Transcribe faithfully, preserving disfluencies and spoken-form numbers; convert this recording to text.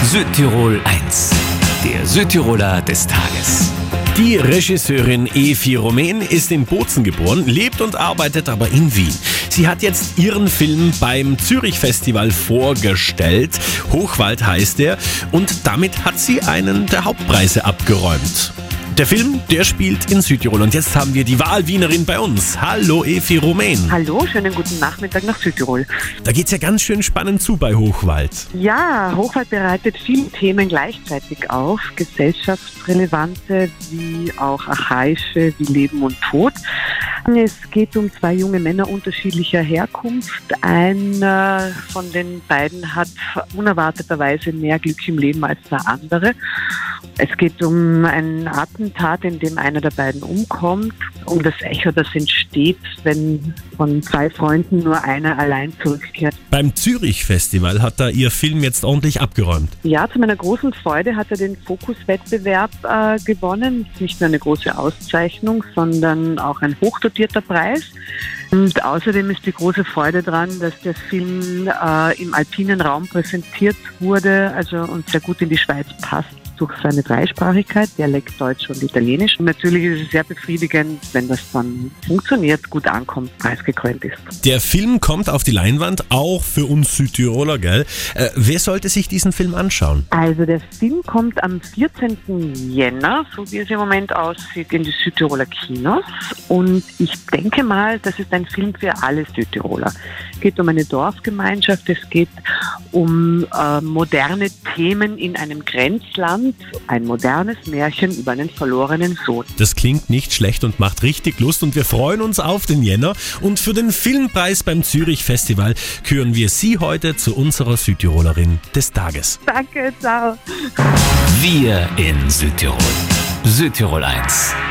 Südtirol eins, der Südtiroler des Tages. Die Regisseurin Evi Romain ist in Bozen geboren, lebt und arbeitet aber in Wien. Sie hat jetzt ihren Film beim Zürich-Festival vorgestellt. Hochwald heißt er, und damit hat sie einen der Hauptpreise abgeräumt. Der Film, der spielt in Südtirol, und jetzt haben wir die Wahlwienerin bei uns. Hallo Evi Romain. Hallo, schönen guten Nachmittag nach Südtirol. Da geht's ja ganz schön spannend zu bei Hochwald. Ja, Hochwald bereitet viele Themen gleichzeitig auf, gesellschaftsrelevante wie auch archaische wie Leben und Tod. Es geht um zwei junge Männer unterschiedlicher Herkunft. Einer von den beiden hat unerwarteterweise mehr Glück im Leben als der andere. Es geht um ein Attentat, in dem einer der beiden umkommt, um das Echo, das entsteht, wenn von zwei Freunden nur einer allein zurückkehrt. Beim Zürich-Festival hat da Ihr Film jetzt ordentlich abgeräumt. Ja, zu meiner großen Freude hat er den Fokus-Wettbewerb äh, gewonnen. Nicht nur eine große Auszeichnung, sondern auch ein hochdotierter Preis. Und außerdem ist die große Freude daran, dass der Film äh, im alpinen Raum präsentiert wurde, also und sehr gut in die Schweiz passt durch seine Dreisprachigkeit, Dialekt, Deutsch und Italienisch. Und natürlich ist es sehr befriedigend, wenn das dann funktioniert, gut ankommt, preisgekrönt ist. Der Film kommt auf die Leinwand, auch für uns Südtiroler, gell? Äh, wer sollte sich diesen Film anschauen? Also der Film kommt am vierzehnten Jänner, so wie es im Moment aussieht, in die Südtiroler Kinos. Und ich denke mal, das ist ein Film für alle Südtiroler. Es geht um eine Dorfgemeinschaft, es geht um äh, moderne Themen in einem Grenzland, ein modernes Märchen über einen verlorenen Sohn. Das klingt nicht schlecht und macht richtig Lust, und wir freuen uns auf den Jänner. Und für den Filmpreis beim Zürich-Festival küren wir Sie heute zu unserer Südtirolerin des Tages. Danke, ciao. Wir in Südtirol. Südtirol eins.